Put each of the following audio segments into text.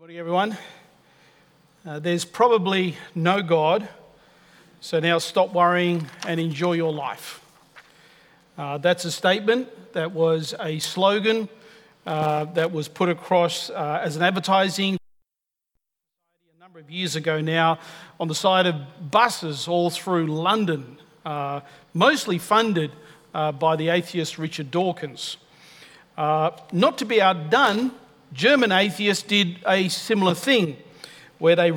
Morning, everyone. There's probably no God, so now stop worrying and enjoy your life. That's a statement that was a slogan that was put across as an advertising a number of years ago now on the side of buses all through London, mostly funded by the atheist Richard Dawkins. Not to be outdone, German atheists did a similar thing where they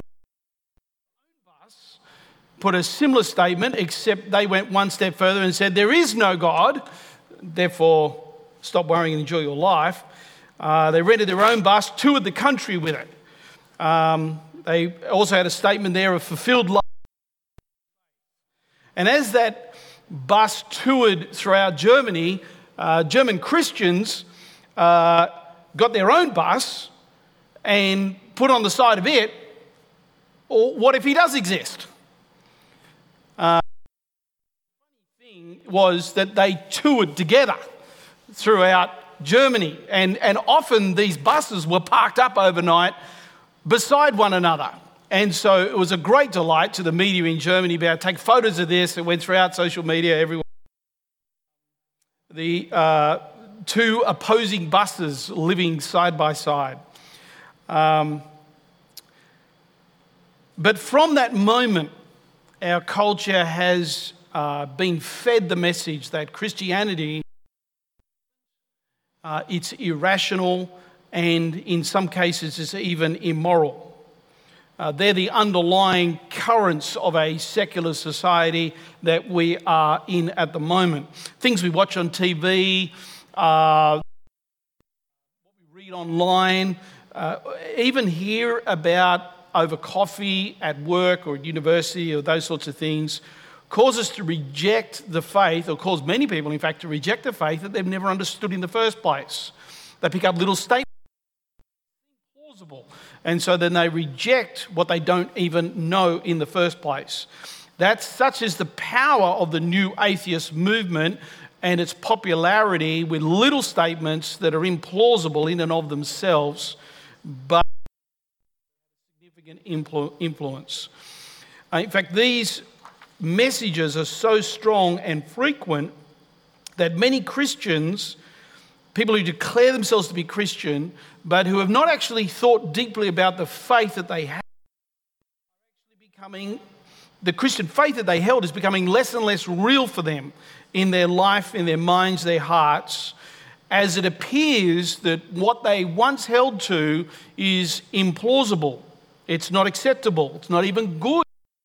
put a similar statement, except they went one step further and said, there is no God, therefore stop worrying and enjoy your life. They rented their own bus, toured the country with it. They also had a statement there of fulfilled life. And as that bus toured throughout Germany, German Christians got their own bus and put on the side of it, or what if he does exist? The funny thing was that they toured together throughout Germany, and often these buses were parked up overnight beside one another. And so it was a great delight to the media in Germany to be able to take photos of this. It went throughout social media, everywhere. The two opposing buses living side by side. But from that moment, our culture has been fed the message that Christianity, it's irrational and in some cases is even immoral. They're the underlying currents of a secular society that we are in at the moment. Things we watch on TV, what we read online, even hear about over coffee at work or at university or those sorts of things, cause us to reject the faith, or cause many people, in fact, to reject the faith that they've never understood in the first place. They pick up little statements, plausible, and so then they reject what they don't even know in the first place. Such is the power of the new atheist movement and its popularity with little statements that are implausible in and of themselves, but significant influence. In fact, these messages are so strong and frequent that many Christians, people who declare themselves to be Christian, but who have not actually thought deeply about the faith that they have, the Christian faith that they held is becoming less and less real for them in their life, in their minds, their hearts, as it appears that what they once held to is implausible. It's not acceptable. It's not even good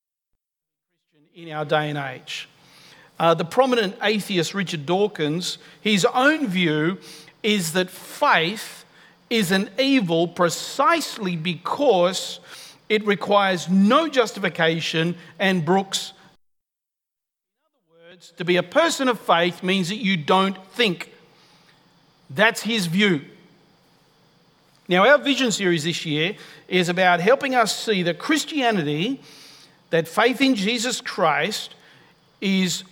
in our day and age. The prominent atheist Richard Dawkins, his own view is that faith is an evil precisely because it requires no justification and brooks. In other words, to be a person of faith means that you don't think. That's his view. Now, our Vision series this year is about helping us see that Christianity, that faith in Jesus Christ, it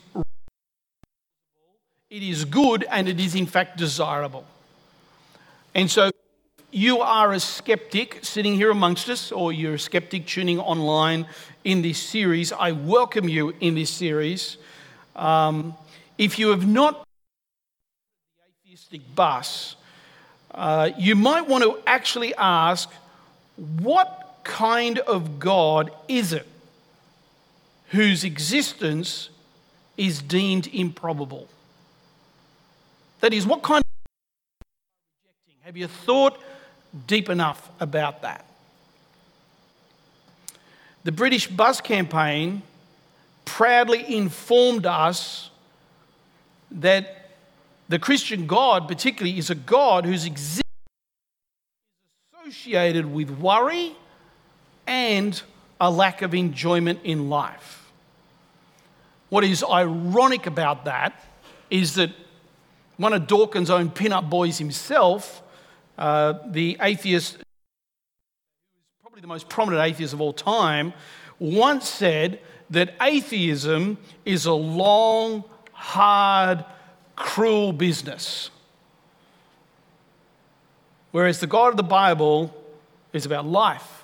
is good and it is in fact desirable. And so you are a skeptic sitting here amongst us, or you're a skeptic tuning online in this series. I welcome you in this series. If you have not the atheistic bus, you might want to actually ask, what kind of God is it whose existence is deemed improbable? That is, what kind of rejecting? Have you thought deep enough about that? The British Bus Campaign proudly informed us that the Christian God, particularly, is a God whose existence is associated with worry and a lack of enjoyment in life. What is ironic about that is that one of Dawkins' own pin-up boys himself, the atheist, probably the most prominent atheist of all time, once said that atheism is a long, hard, cruel business. Whereas the God of the Bible is about life,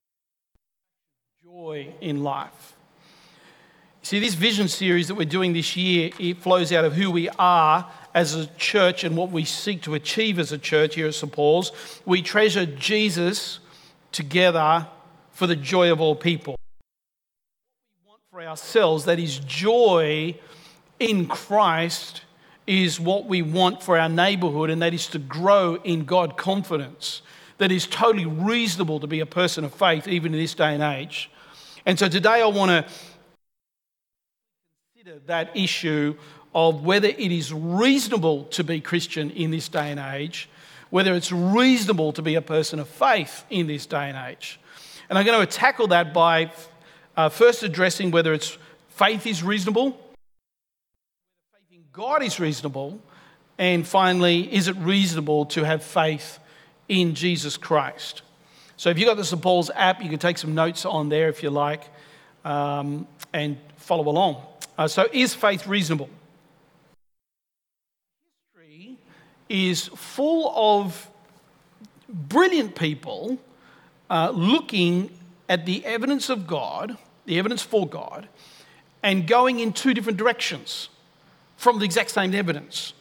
joy in life. See, this vision series that we're doing this year, it flows out of who we are as a church and what we seek to achieve as a church here at St. Paul's. We treasure Jesus together for the joy of all people. What we want for ourselves, that is joy in Christ, is what we want for our neighbourhood, and that is to grow in God confidence. That is totally reasonable to be a person of faith even in this day and age. And so today I want to consider that issue of whether it is reasonable to be Christian in this day and age, whether it's reasonable to be a person of faith in this day and age. And I'm going to tackle that by first addressing whether faith is reasonable, whether faith in God is reasonable, and finally, is it reasonable to have faith in Jesus Christ? So if you've got the St. Paul's app, you can take some notes on there if you like, and follow along. So is faith reasonable? History is full of brilliant people looking at the evidence of God, the evidence for God, and going in two different directions from the exact same evidence.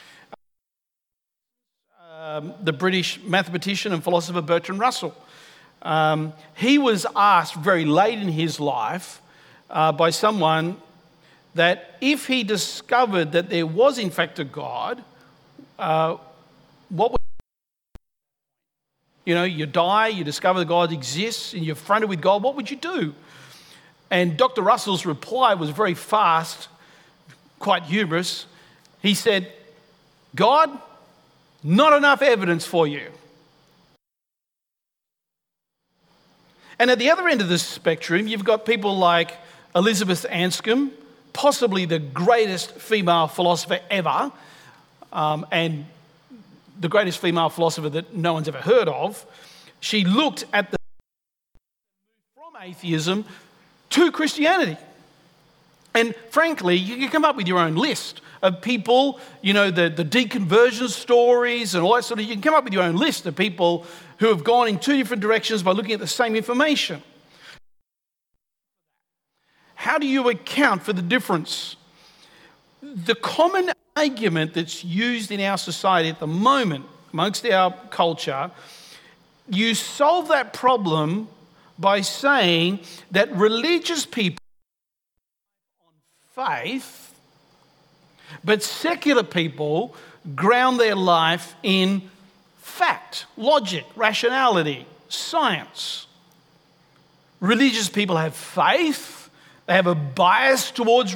The British mathematician and philosopher Bertrand Russell. He was asked very late in his life by someone that if he discovered that there was in fact a God, what would you die, you discover that God exists, and you're confronted with God, what would you do? And Dr. Russell's reply was very fast, quite humorous. He said, God, not enough evidence for you. And at the other end of the spectrum, you've got people like Elizabeth Anscombe, possibly the greatest female philosopher ever, and the greatest female philosopher that no one's ever heard of. She looked at the from atheism to Christianity. And frankly, you can come up with your own list of people, the deconversion stories and all that sort of, you can come up with your own list of people who have gone in two different directions by looking at the same information. How do you account for the difference? The common argument that's used in our society at the moment, amongst our culture, you solve that problem by saying that religious people on faith, but secular people ground their life in fact, logic, rationality, science. Religious people have faith. They have a bias towards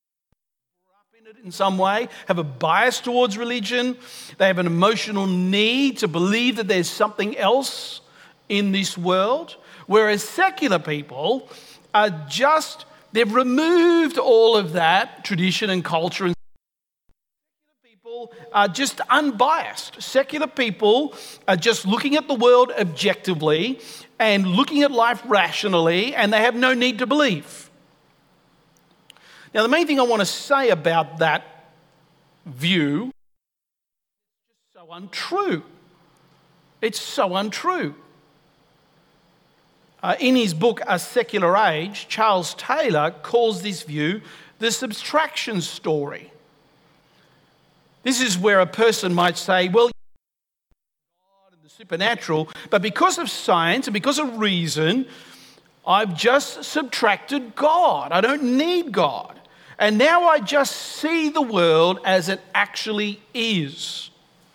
in some way, have a bias towards religion. They have an emotional need to believe that there's something else in this world. Whereas secular people are they've removed all of that tradition and culture, and secular people are just unbiased. Secular people are just looking at the world objectively and looking at life rationally, and they have no need to believe. Now, the main thing I want to say about that view is so untrue. It's so untrue. In his book, A Secular Age, Charles Taylor calls this view the subtraction story. This is where a person might say, well, God and the supernatural, but because of science and because of reason, I've just subtracted God. I don't need God. And now I just see the world as it actually is.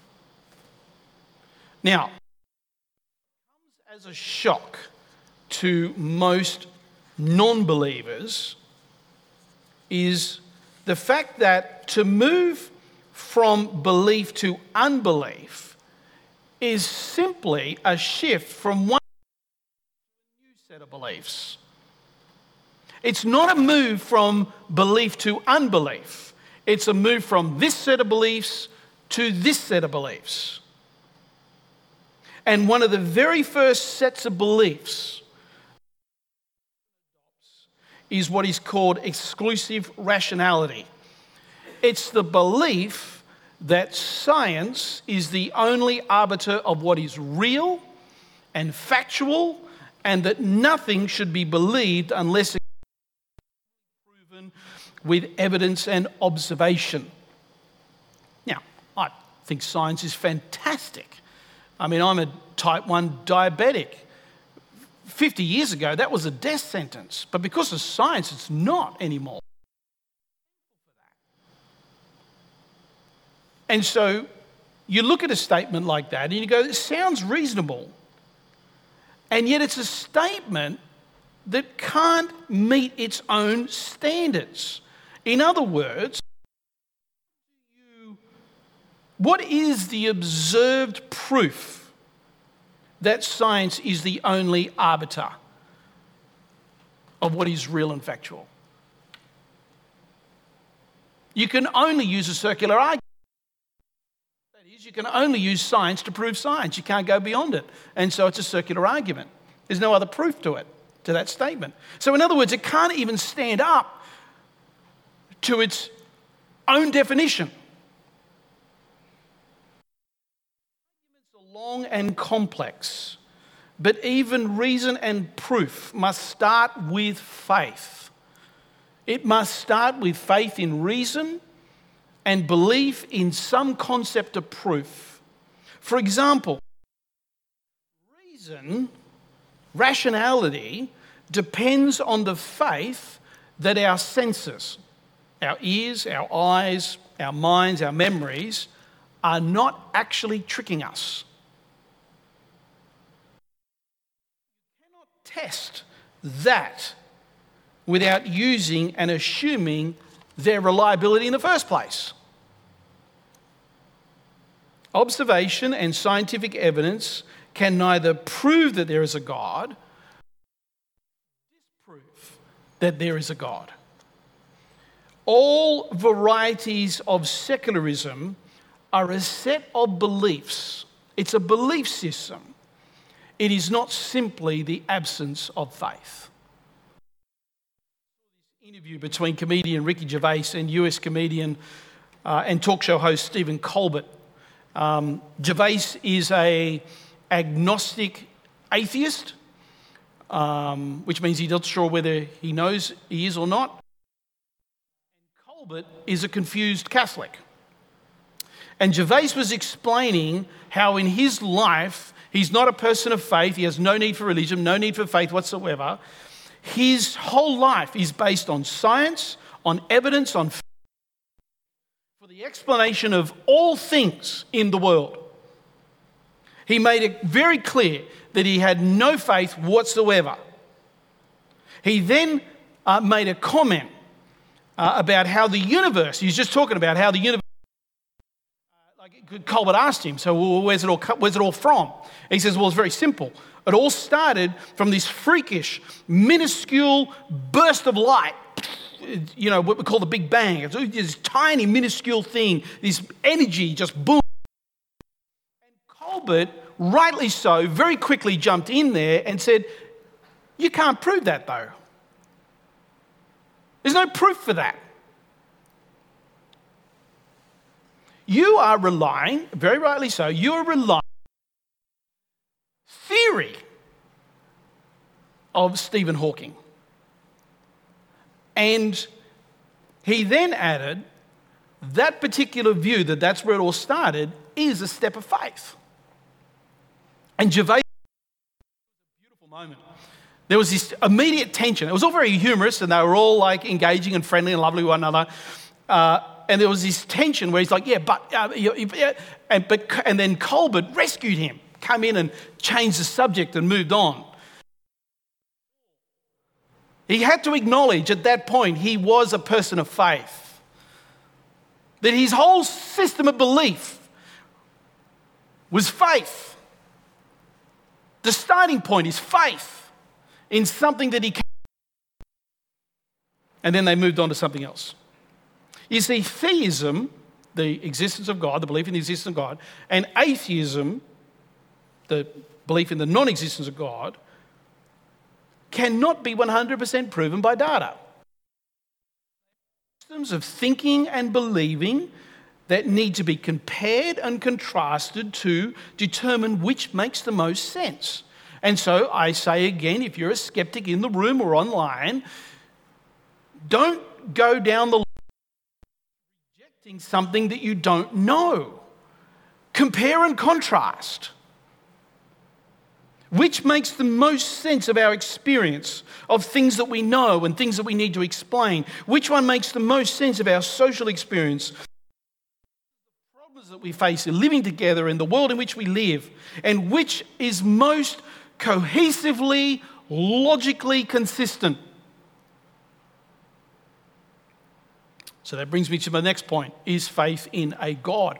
Now, it comes as a shock to most non-believers is the fact that to move from belief to unbelief is simply a shift from one to a new set of beliefs. It's not a move from belief to unbelief. It's a move from this set of beliefs to this set of beliefs. And one of the very first sets of beliefs is what is called exclusive rationality. It's the belief that science is the only arbiter of what is real and factual, and that nothing should be believed unless it's proven with evidence and observation. Now, I think science is fantastic. I mean, I'm a type 1 diabetic. 50 years ago, that was a death sentence. But because of science, it's not anymore. And so you look at a statement like that and you go, it sounds reasonable. And yet it's a statement that can't meet its own standards. In other words, what is the observed proof that science is the only arbiter of what is real and factual? You can only use a circular argument. You can only use science to prove science. You can't go beyond it. And so it's a circular argument. There's no other proof to it, to that statement. So in other words, it can't even stand up to its own definition. Arguments are long and complex, but even reason and proof must start with faith. It must start with faith in reason and belief in some concept of proof. For example, reason, rationality, depends on the faith that our senses, our ears, our eyes, our minds, our memories, are not actually tricking us. You cannot test that without using and assuming their reliability in the first place. Observation and scientific evidence can neither prove that there is a God nor disprove that there is a God. All varieties of secularism are a set of beliefs. It's a belief system. It is not simply the absence of faith. Interview between comedian Ricky Gervais and US comedian and talk show host Stephen Colbert. Gervais is an agnostic atheist, which means he's not sure whether he knows he is or not. And Colbert is a confused Catholic. And Gervais was explaining how in his life, he's not a person of faith, he has no need for religion, no need for faith whatsoever. His whole life is based on science, on evidence, on faith, for the explanation of all things in the world. He made it very clear that he had no faith whatsoever. He then made a comment about how the universe, he's just talking about how the universe, Colbert asked him, so where's it all from? He says, well, it's very simple. It all started from this freakish, minuscule burst of light, you know, what we call the Big Bang. It's this tiny, minuscule thing, this energy just boom. And Colbert, rightly so, very quickly jumped in there and said, you can't prove that though. There's no proof for that. You are relying, very rightly so, you are relying theory of Stephen Hawking. And he then added that particular view, that's where it all started, is a step of faith. And Gervais, a beautiful moment. There was this immediate tension. It was all very humorous and they were all like engaging and friendly and lovely with one another. And there was this tension where he's like, and then Colbert rescued him, come in and changed the subject and moved on. He had to acknowledge at that point he was a person of faith. That his whole system of belief was faith. The starting point is faith in something that he can. And then they moved on to something else. You see, theism, the existence of God, the belief in the existence of God, and atheism, the belief in the non-existence of God, cannot be 100% proven by data. Systems of thinking and believing that need to be compared and contrasted to determine which makes the most sense. And so I say again, if you're a skeptic in the room or online, don't go down the line rejecting something that you don't know. Compare and contrast. Which makes the most sense of our experience of things that we know and things that we need to explain? Which one makes the most sense of our social experience? The problems that we face in living together in the world in which we live, and which is most cohesively, logically consistent? So that brings me to my next point. Is faith in a God?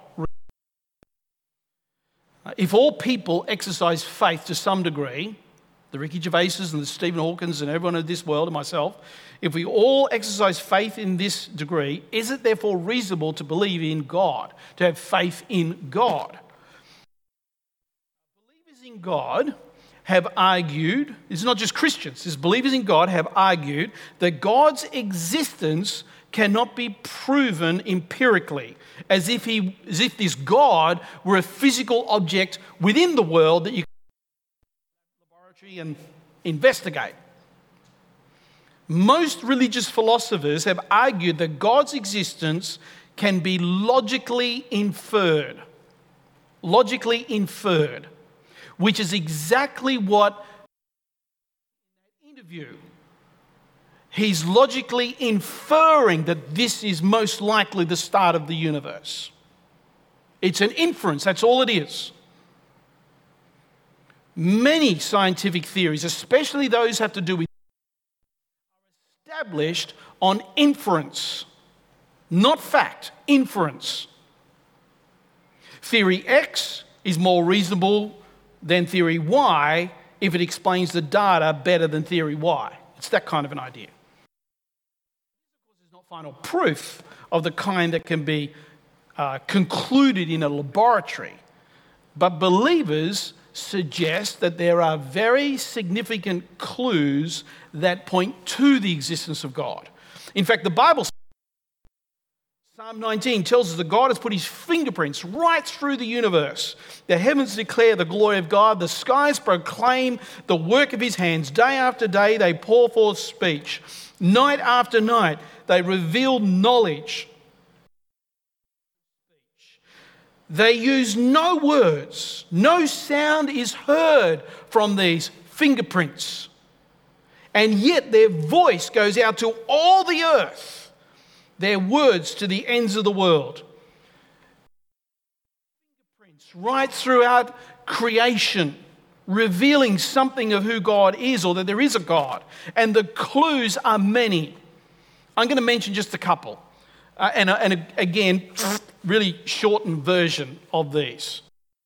If all people exercise faith to some degree, the Ricky Gervaises and the Stephen Hawkins and everyone in this world and myself, if we all exercise faith in this degree, is it therefore reasonable to believe in God, to have faith in God? Believers in God have argued, it's not just Christians, it's believers in God have argued that God's existence cannot be proven empirically, as if this God were a physical object within the world that you can laboratory and investigate. Most religious philosophers have argued that God's existence can be logically inferred, which is exactly what in that interview. He's logically inferring that this is most likely the start of the universe. It's an inference, that's all it is. Many scientific theories, especially those have to do with, are established on inference, not fact, inference. Theory X is more reasonable than theory Y if it explains the data better than theory Y. It's that kind of an idea. There's not final proof of the kind that can be concluded in a laboratory, but believers suggest that there are very significant clues that point to the existence of God. In fact, the Bible, Psalm 19 tells us that God has put his fingerprints right through the universe. The heavens declare the glory of God. The skies proclaim the work of his hands. Day after day they pour forth speech. Night after night they reveal knowledge. They use no words. No sound is heard from these fingerprints. And yet their voice goes out to all the earth. Their words to the ends of the world. Fingerprints right throughout creation, revealing something of who God is or that there is a God. And the clues are many. I'm going to mention just a couple. And again, really shortened version of these.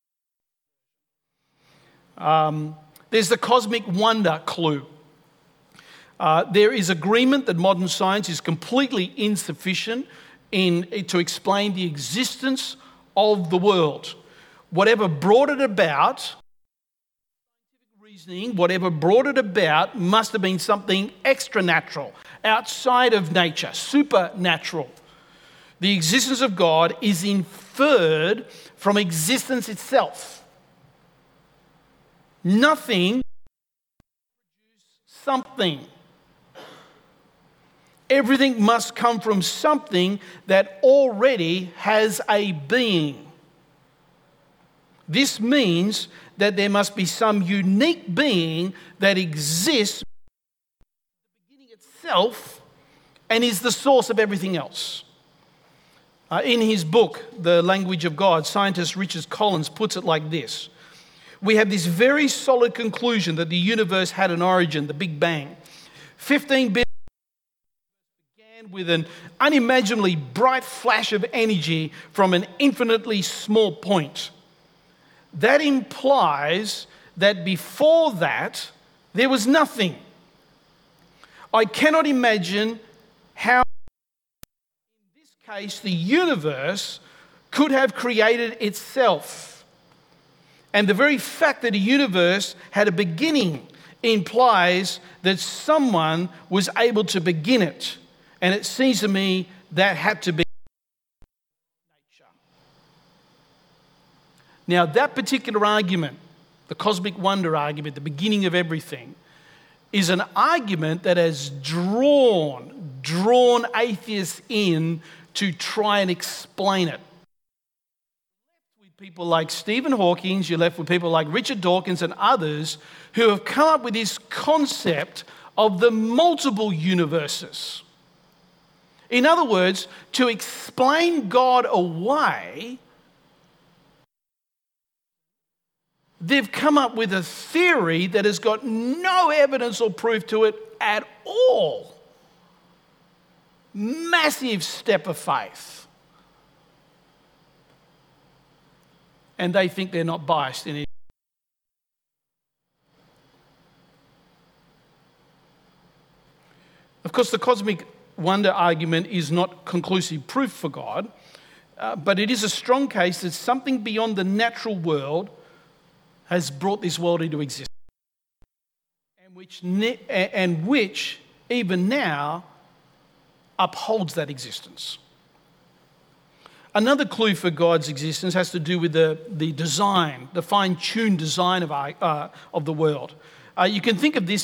There's the cosmic wonder clue. There is agreement that modern science is completely insufficient to explain the existence of the world. Whatever brought it about, whatever brought it about must have been something extra-natural, outside of nature, supernatural. The existence of God is inferred from existence itself. Nothing produces something. Everything must come from something that already has a being. This means that there must be some unique being that exists at the beginning itself and is the source of everything else. In his book, The Language of God, scientist Richard Collins puts it like this. We have this very solid conclusion that the universe had an origin, the Big Bang. 15 billion began with an unimaginably bright flash of energy from an infinitely small point. That implies that before that, there was nothing. I cannot imagine how, in this case, the universe could have created itself. And the very fact that a universe had a beginning implies that someone was able to begin it. And it seems to me that had to be nature. Now, that particular argument the cosmic wonder argument, the beginning of everything, is an argument that has drawn atheists in to try and explain it. With people like Stephen Hawking, you're left with people like Richard Dawkins and others who have come up with this concept of the multiple universes. In other words, to explain God away, they've come up with a theory that has got no evidence or proof to it at all. Massive step of faith. And they think they're not biased in it. Of course, the cosmic wonder argument is not conclusive proof for God, but it is a strong case that something beyond the natural world has brought this world into existence, and which even now upholds that existence. Another clue for God's existence has to do with the design, the fine-tuned design of the world. You can think of this,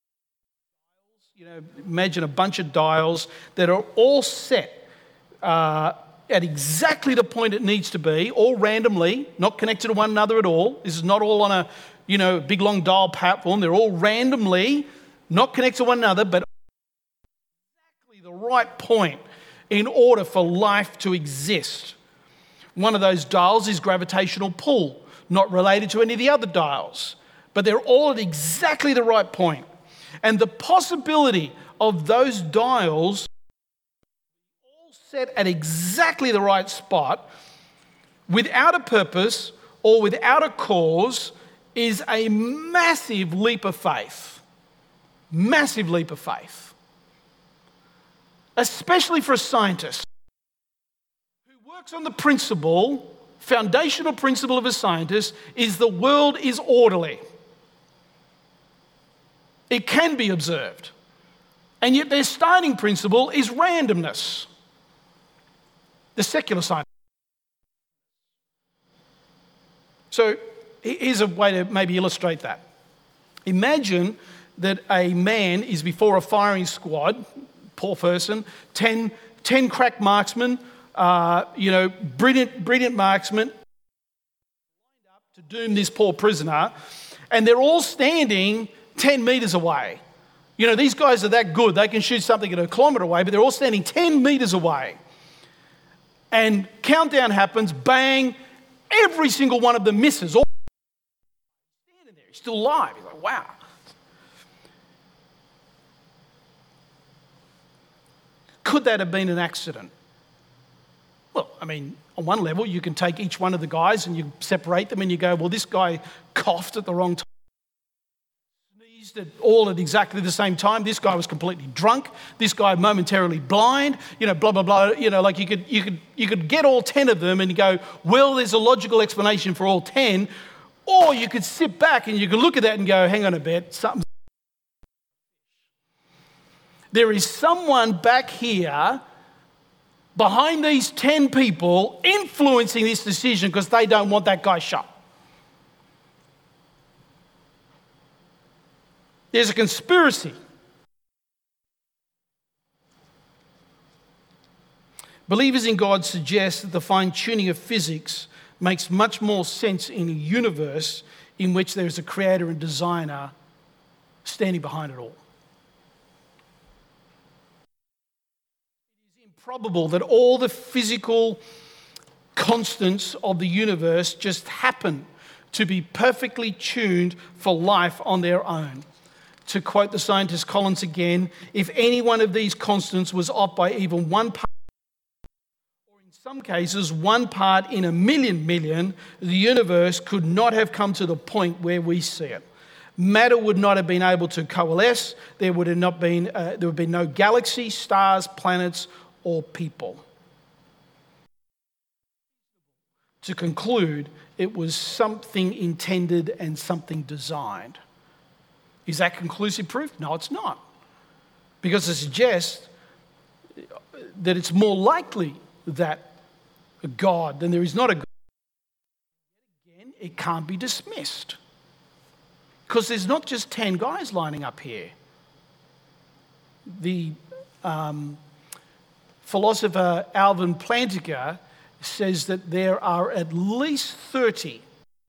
imagine a bunch of dials that are all set at exactly the point it needs to be, all randomly, not connected to one another at all. This is not all on a big long dial platform. They're all randomly, not connected to one another, but exactly the right point in order for life to exist. One of those dials is gravitational pull, not related to any of the other dials, but they're all at exactly the right point. And the possibility of those dials all set at exactly the right spot, without a purpose or without a cause, is a massive leap of faith. Massive leap of faith. Especially for a scientist who works on the principle, foundational principle of a scientist, is the world is orderly. It can be observed. And yet their starting principle is randomness. The secular scientist. So here's a way to maybe illustrate that. Imagine that a man is before a firing squad, poor person, 10 crack marksmen, brilliant marksmen, lined up to doom this poor prisoner, and they're all standing 10 metres away. These guys are that good. They can shoot something at a kilometre away, but they're all standing 10 metres away. And countdown happens, bang, every single one of them misses. All standing there, he's still alive. He's like, wow. Could that have been an accident? Well, on one level, you can take each one of the guys and you separate them and you go, well, this guy coughed at the wrong time. All at exactly the same time. This guy was completely drunk. This guy momentarily blind. Blah blah blah. Like you could get all 10 of them and you go, well, there's a logical explanation for all 10, or you could sit back and you could look at that and go, hang on a bit, something. There is someone back here behind these 10 people influencing this decision because they don't want that guy shot. There's a conspiracy. Believers in God suggest that the fine-tuning of physics makes much more sense in a universe in which there is a creator and designer standing behind it all. It is improbable that all the physical constants of the universe just happen to be perfectly tuned for life on their own. To quote the scientist Collins again, if any one of these constants was off by even one part, or in some cases 1 part in a million, the universe could not have come to the point where we see it. Matter would not have been able to coalesce. There would have been no galaxies, stars, planets, or people. To conclude, it was something intended and something designed. Is that conclusive proof? No, it's not. Because it suggests that it's more likely that a God than there is not a God. Again, it can't be dismissed. Because there's not just 10 guys lining up here. The philosopher Alvin Plantinga says that there are at least 30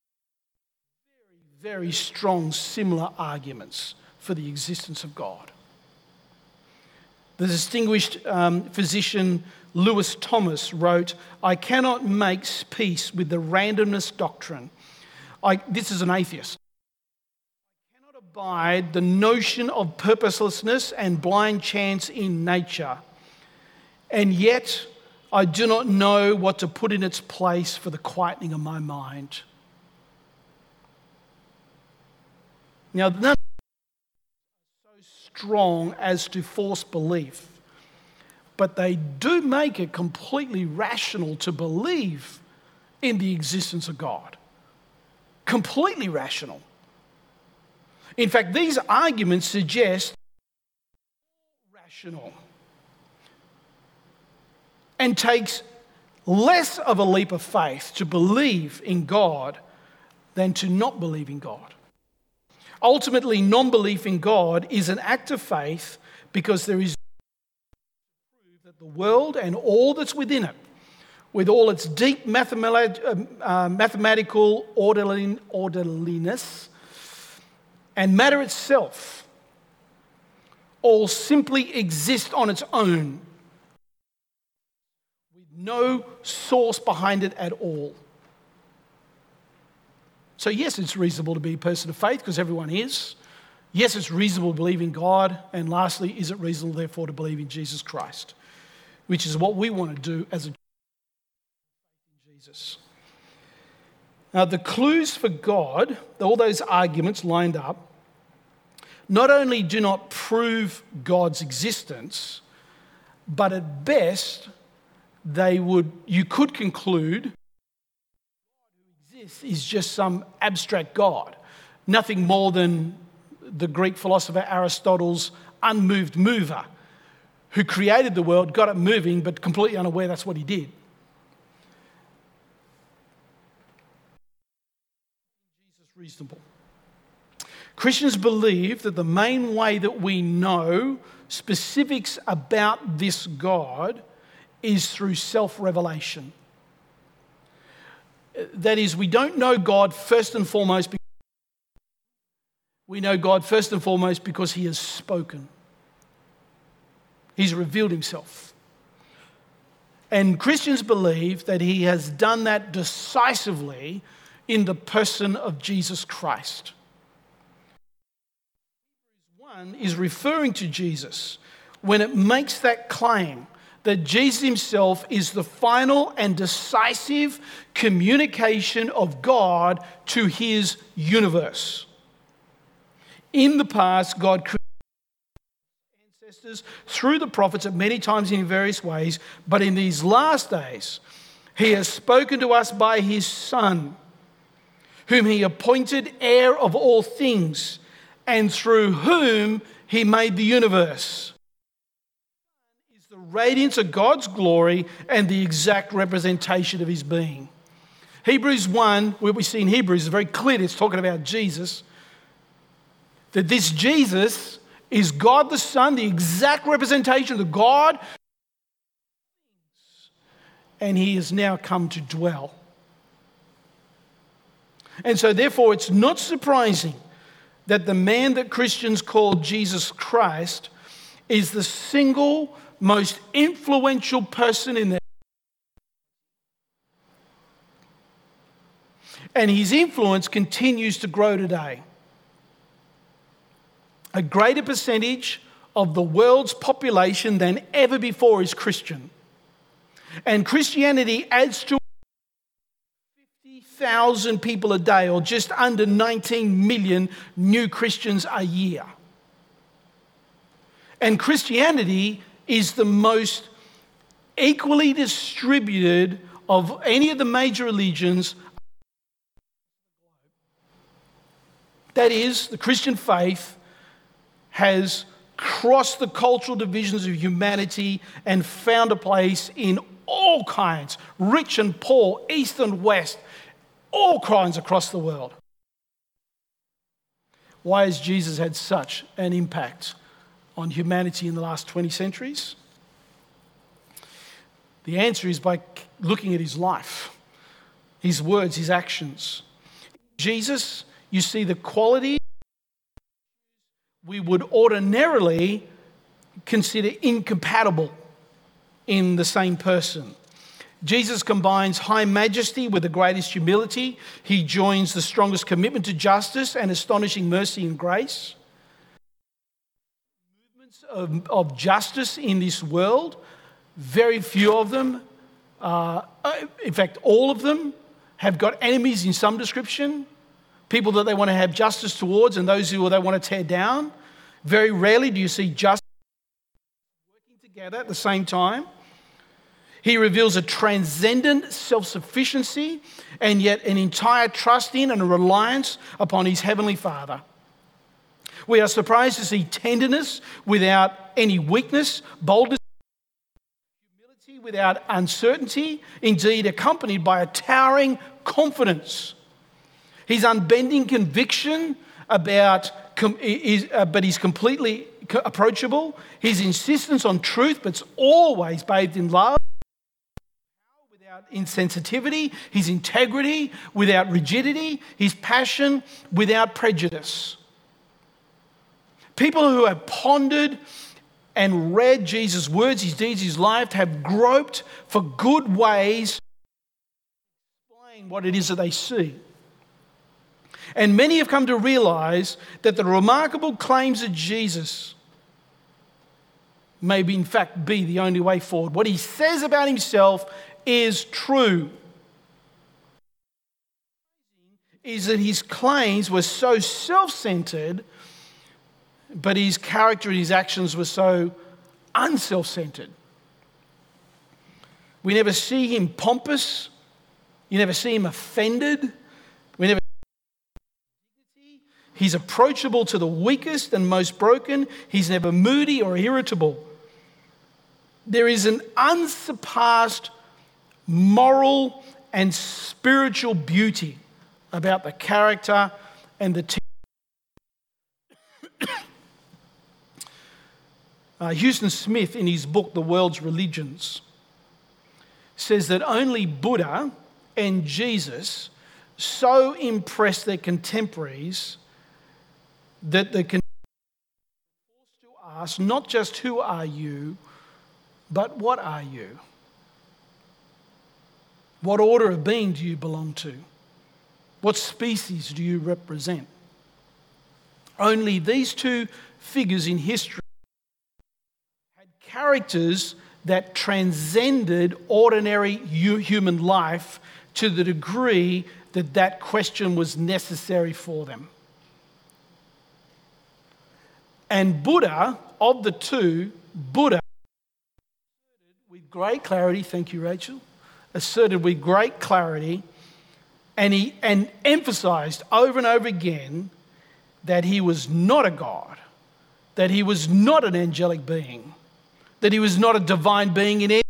very, very strong similar arguments for the existence of God. The distinguished physician Lewis Thomas wrote, "I cannot make peace with the randomness doctrine." This is an atheist. "I cannot abide the notion of purposelessness and blind chance in nature, and yet I do not know what to put in its place for the quietening of my mind." Now, none are so strong as to force belief, but they do make it completely rational to believe in the existence of God. Completely rational. In fact, these arguments suggest rational and takes less of a leap of faith to believe in God than to not believe in God. Ultimately, non-belief in God is an act of faith because there is proof that the world and all that's within it, with all its deep mathematical orderliness and matter itself, all simply exist on its own, with no source behind it at all. So yes, it's reasonable to be a person of faith because everyone is. Yes, it's reasonable to believe in God. And lastly, is it reasonable, therefore, to believe in Jesus Christ, which is what we want to do as a church in Jesus. Now, the clues for God, all those arguments lined up, not only do not prove God's existence, but at best, you could conclude this is just some abstract God, nothing more than the Greek philosopher Aristotle's unmoved mover, who created the world, got it moving, but completely unaware that's what he did. Jesus reasonable. Christians believe that the main way that we know specifics about this God is through self-revelation. That is, we don't know God first and foremost because we know God first and foremost because he has spoken. He's revealed himself. And Christians believe that he has done that decisively in the person of Jesus Christ. Hebrews 1 is referring to Jesus when it makes that claim that Jesus himself is the final and decisive communication of God to his universe. In the past, God created ancestors through the prophets at many times in various ways, but in these last days, he has spoken to us by his Son, whom he appointed heir of all things, and through whom he made the universe. The radiance of God's glory and the exact representation of his being. Hebrews 1, where we see in Hebrews, is very clear. It's talking about Jesus. That this Jesus is God the Son, the exact representation of the God. And he has now come to dwell. And so therefore it's not surprising that the man that Christians call Jesus Christ is the single most influential person in their life. And his influence continues to grow today. A greater percentage of the world's population than ever before is Christian. And Christianity adds to 50,000 people a day, or just under 19 million new Christians a year. And Christianity is the most equally distributed of any of the major religions. That is, the Christian faith has crossed the cultural divisions of humanity and found a place in all kinds, rich and poor, east and west, all kinds across the world. Why has Jesus had such an impact on humanity in the last 20 centuries? The answer is by looking at his life, his words, his actions. Jesus, you see the quality we would ordinarily consider incompatible in the same person. Jesus combines high majesty with the greatest humility. He joins the strongest commitment to justice and astonishing mercy and grace. Movements of justice in this world, very few of them, in fact, all of them, have got enemies in some description, people that they want to have justice towards and those who they want to tear down. Very rarely do you see justice working together at the same time. He reveals a transcendent self-sufficiency and yet an entire trust in and a reliance upon his heavenly Father. We are surprised to see tenderness without any weakness, boldness, humility without uncertainty, indeed accompanied by a towering confidence. His unbending conviction but he's completely approachable. His insistence on truth, but it's always bathed in love. Without insensitivity, his integrity without rigidity, his passion without prejudice. People who have pondered and read Jesus' words, his deeds, his life, have groped for good ways to explain what it is that they see. And many have come to realize that the remarkable claims of Jesus may in fact be the only way forward. What he says about himself is true. Is that his claims were so self-centered, but his character and his actions were so unself-centered. We never see him pompous. You never see him offended. He's approachable to the weakest and most broken. He's never moody or irritable. There is an unsurpassed moral and spiritual beauty about the character and the teaching. Huston Smith, in his book, The World's Religions, says that only Buddha and Jesus so impressed their contemporaries that they can forced to ask not just who are you, but what are you? What order of being do you belong to? What species do you represent? Only these two figures in history had characters that transcended ordinary human life to the degree that that question was necessary for them. And Buddha, of the two, Buddha with great clarity, thank you, Rachel, asserted with great clarity and emphasized over and over again that he was not a God, that he was not an angelic being, that he was not a divine being in any.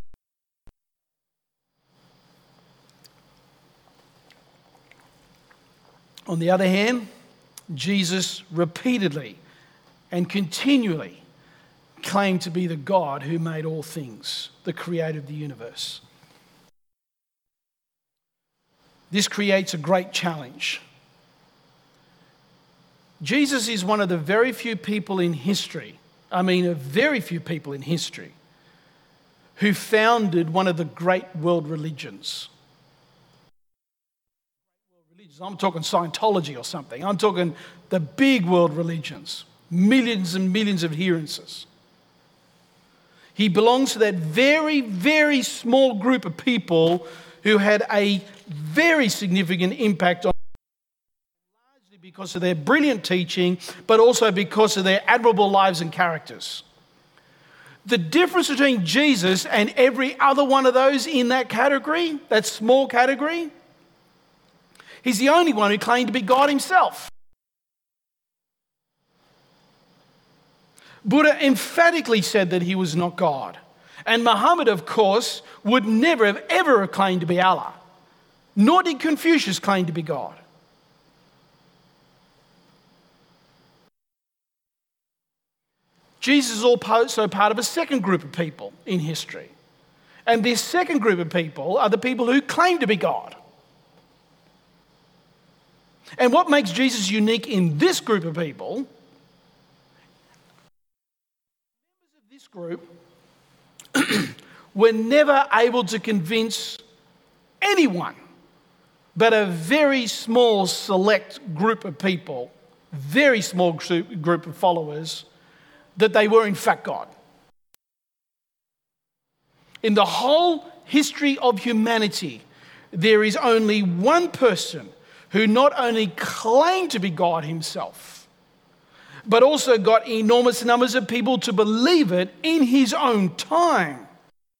On the other hand, Jesus repeatedly and continually claimed to be the God who made all things, the creator of the universe. This creates a great challenge. Jesus is one of the very few people in history, very few people in history, who founded one of the great world religions. I'm talking Scientology or something. I'm talking the big world religions. Millions and millions of adherents. He belongs to that very, very small group of people who had a very significant impact on largely because of their brilliant teaching, but also because of their admirable lives and characters. The difference between Jesus and every other one of those in that category, that small category, he's the only one who claimed to be God himself. Buddha emphatically said that he was not God. And Muhammad, of course, would never have ever claimed to be Allah. Nor did Confucius claim to be God. Jesus is also part of a second group of people in history. And this second group of people are the people who claim to be God. And what makes Jesus unique in this group of people, members of this group were never able to convince anyone but a very small select group of people, very small group of followers, that they were in fact God. In the whole history of humanity, there is only one person who not only claimed to be God himself, but also got enormous numbers of people to believe it in his own time.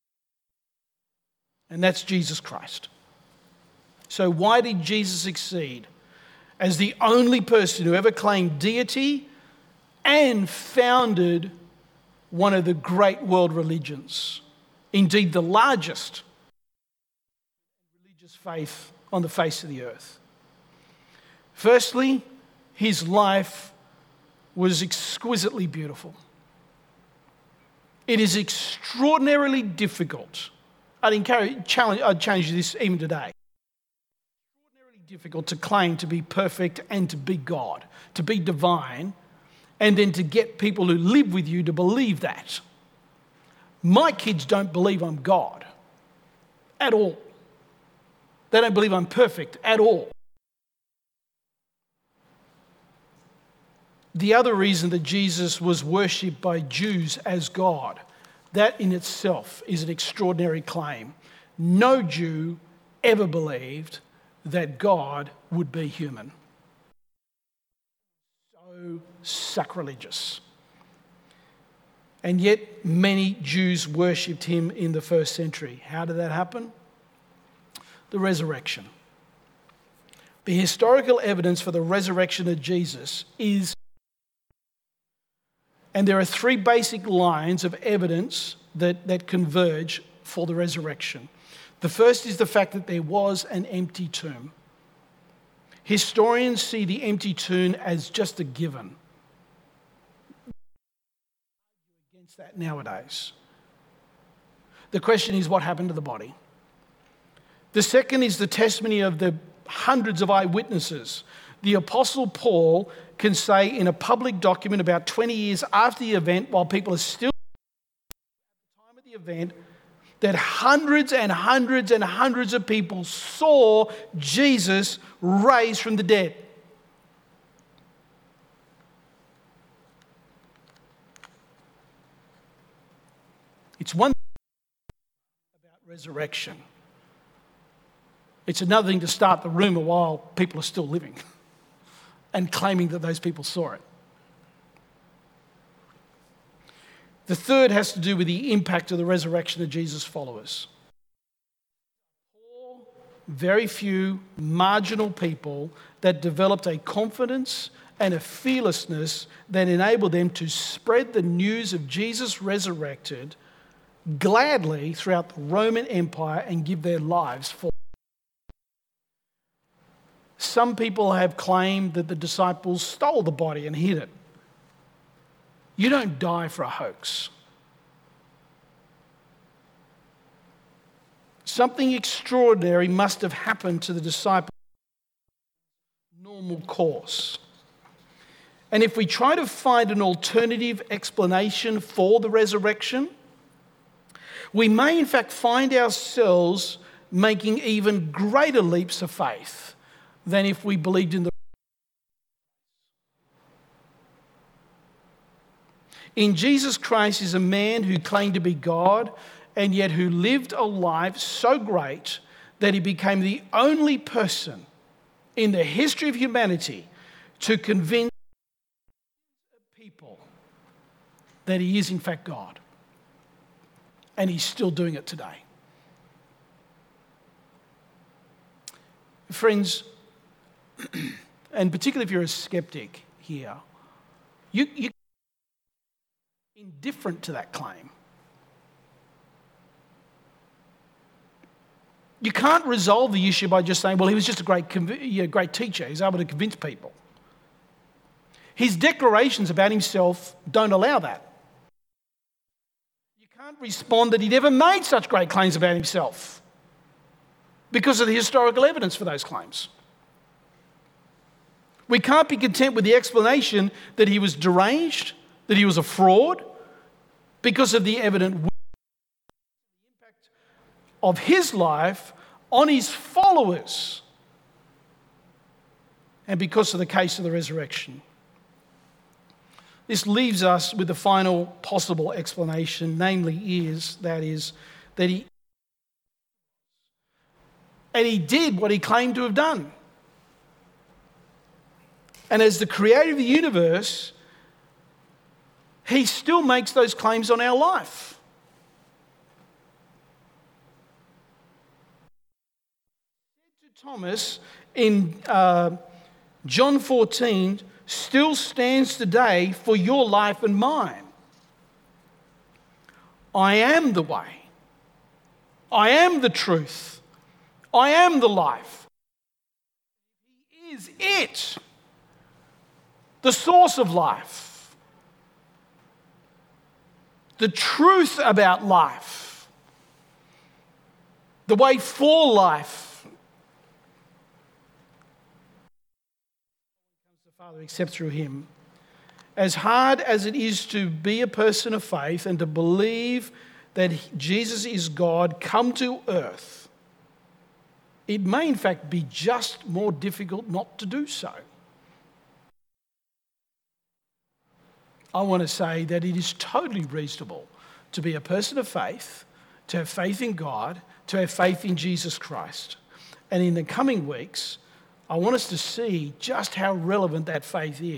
And that's Jesus Christ. So why did Jesus succeed as the only person who ever claimed deity and founded one of the great world religions? Indeed, the largest religious faith on the face of the earth. Firstly, his life was exquisitely beautiful. It is extraordinarily difficult. I'd challenge this even today. Extraordinarily difficult to claim to be perfect and to be God, to be divine, and then to get people who live with you to believe that. My kids don't believe I'm God at all. They don't believe I'm perfect at all. The other reason that Jesus was worshipped by Jews as God, that in itself is an extraordinary claim. No Jew ever believed that God would be human. So sacrilegious. And yet many Jews worshipped him in the first century. How did that happen? The resurrection. The historical evidence for the resurrection of Jesus is, and there are three basic lines of evidence that converge for the resurrection. The first is the fact that there was an empty tomb. Historians see the empty tomb as just a given. That nowadays. The question is, what happened to the body? The second is the testimony of the hundreds of eyewitnesses. The Apostle Paul can say in a public document about 20 years after the event, while people are still at the time of the event, that hundreds and hundreds and hundreds of people saw Jesus raised from the dead. It's one thing about resurrection. It's another thing to start the rumour while people are still living and claiming that those people saw it. The third has to do with the impact of the resurrection of Jesus' followers. Very few marginal people that developed a confidence and a fearlessness that enabled them to spread the news of Jesus resurrected gladly throughout the Roman Empire and give their lives for it. Some people have claimed that the disciples stole the body and hid it. You don't die for a hoax. Something extraordinary must have happened to the disciples in normal course. And if we try to find an alternative explanation for the resurrection, we may in fact find ourselves making even greater leaps of faith than if we believed in the. In Jesus Christ is a man who claimed to be God and yet who lived a life so great that he became the only person in the history of humanity to convince people that he is in fact God. And he's still doing it today. Friends, and particularly if you're a skeptic here, you're indifferent to that claim. You can't resolve the issue by just saying, well, he was just a great teacher. He's able to convince people. His declarations about himself don't allow that. can't respond that he'd ever made such great claims about himself because of the historical evidence for those claims. We can't be content with the explanation that he was deranged, that he was a fraud, because of the evident impact of his life on his followers, and because of the case of the resurrection. This leaves us with the final possible explanation, namely that he did what he claimed to have done. And as the creator of the universe, he still makes those claims on our life. To Thomas in John 14 still stands today for your life and mine. I am the way. I am the truth. I am the life. He is it. The source of life. The truth about life. The way for life. The Father except through him. As hard as it is to be a person of faith and to believe that Jesus is God come to earth, it may in fact be just more difficult not to do so. I want to say that it is totally reasonable to be a person of faith, to have faith in God, to have faith in Jesus Christ. And in the coming weeks, I want us to see just how relevant that faith is.